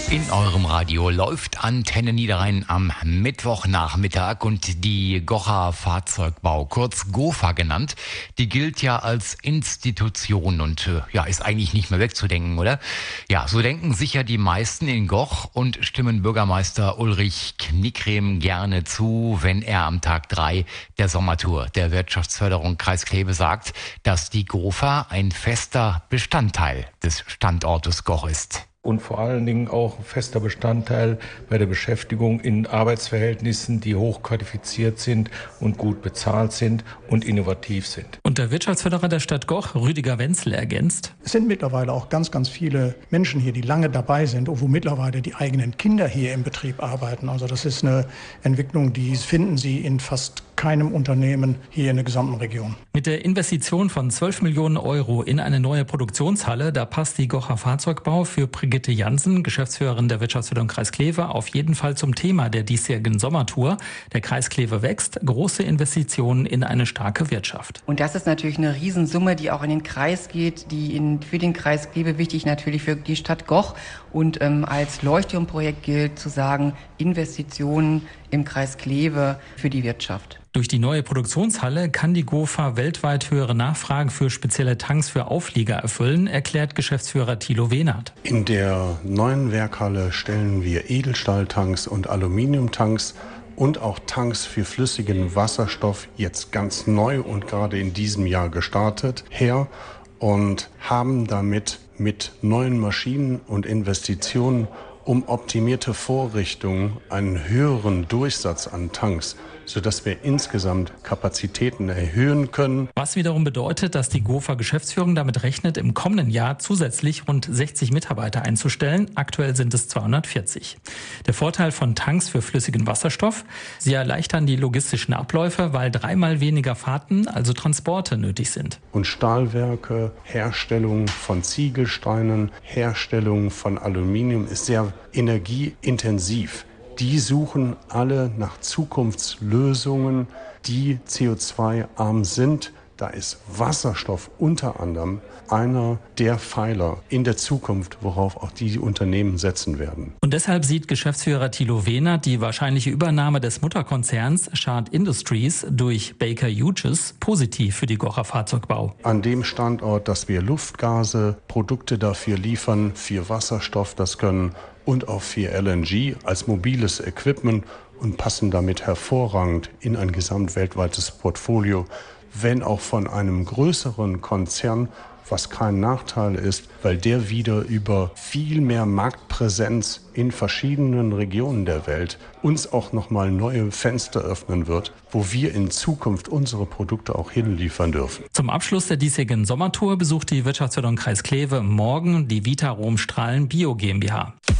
In eurem Radio läuft Antenne Niederrhein am Mittwochnachmittag und die Gocher Fahrzeugbau, kurz GOFA genannt, die gilt ja als Institution und ist eigentlich nicht mehr wegzudenken, oder? Ja, so denken sicher die meisten in Goch und stimmen Bürgermeister Ulrich Knickrem gerne zu, wenn er am Tag 3 der Sommertour der Wirtschaftsförderung Kreis Kleve sagt, dass die GOFA ein fester Bestandteil des Standortes Goch ist. Und vor allen Dingen auch ein fester Bestandteil bei der Beschäftigung in Arbeitsverhältnissen, die hochqualifiziert sind und gut bezahlt sind und innovativ sind. Und der Wirtschaftsförderer der Stadt Goch, Rüdiger Wenzel, ergänzt: Es sind mittlerweile auch ganz viele Menschen hier, die lange dabei sind und wo mittlerweile die eigenen Kinder hier im Betrieb arbeiten. Also das ist eine Entwicklung, die finden Sie in fast keinem Unternehmen hier in der gesamten Region. Mit der Investition von 12 Millionen Euro in eine neue Produktionshalle, da passt die Gocher Fahrzeugbau für Brigitte Jansen, Geschäftsführerin der Wirtschaftsförderung Kreis Kleve, auf jeden Fall zum Thema der diesjährigen Sommertour. Der Kreis Kleve wächst, große Investitionen in eine starke Wirtschaft. Und das ist natürlich eine Riesensumme, die auch in den Kreis geht, für den Kreis Kleve wichtig, natürlich für die Stadt Goch. Und als Leuchtturmprojekt gilt zu sagen, Investitionen im Kreis Kleve für die Wirtschaft. Durch die neue Produktionshalle kann die GOFA weltweit höhere Nachfragen für spezielle Tanks für Auflieger erfüllen, erklärt Geschäftsführer Thilo Wehnert. In der neuen Werkhalle stellen wir Edelstahltanks und Aluminiumtanks und auch Tanks für flüssigen Wasserstoff, jetzt ganz neu und gerade in diesem Jahr gestartet, her und haben damit mit neuen Maschinen und Investitionen um optimierte Vorrichtungen einen höheren Durchsatz an Tanks, sodass wir insgesamt Kapazitäten erhöhen können. Was wiederum bedeutet, dass die GOFA-Geschäftsführung damit rechnet, im kommenden Jahr zusätzlich rund 60 Mitarbeiter einzustellen. Aktuell sind es 240. Der Vorteil von Tanks für flüssigen Wasserstoff: sie erleichtern die logistischen Abläufe, weil 3-mal weniger Fahrten, also Transporte, nötig sind. Und Stahlwerke, Herstellung von Ziegelsteinen, Herstellung von Aluminium ist sehr energieintensiv. Die suchen alle nach Zukunftslösungen, die CO2-arm sind. Da ist Wasserstoff unter anderem einer der Pfeiler in der Zukunft, worauf auch die Unternehmen setzen werden. Und deshalb sieht Geschäftsführer Thilo Wehnert die wahrscheinliche Übernahme des Mutterkonzerns Chart Industries durch Baker Hughes positiv für die Gocher Fahrzeugbau. An dem Standort, dass wir Luftgase, Produkte dafür liefern, für Wasserstoff das können und auch für LNG als mobiles Equipment und passen damit hervorragend in ein gesamtweltweites Portfolio, wenn auch von einem größeren Konzern, was kein Nachteil ist, weil der wieder über viel mehr Marktpräsenz in verschiedenen Regionen der Welt uns auch nochmal neue Fenster öffnen wird, wo wir in Zukunft unsere Produkte auch hinliefern dürfen. Zum Abschluss der diesjährigen Sommertour besucht die Wirtschaftsförderung Kreis Kleve morgen die Vitarom Strahlen Bio GmbH.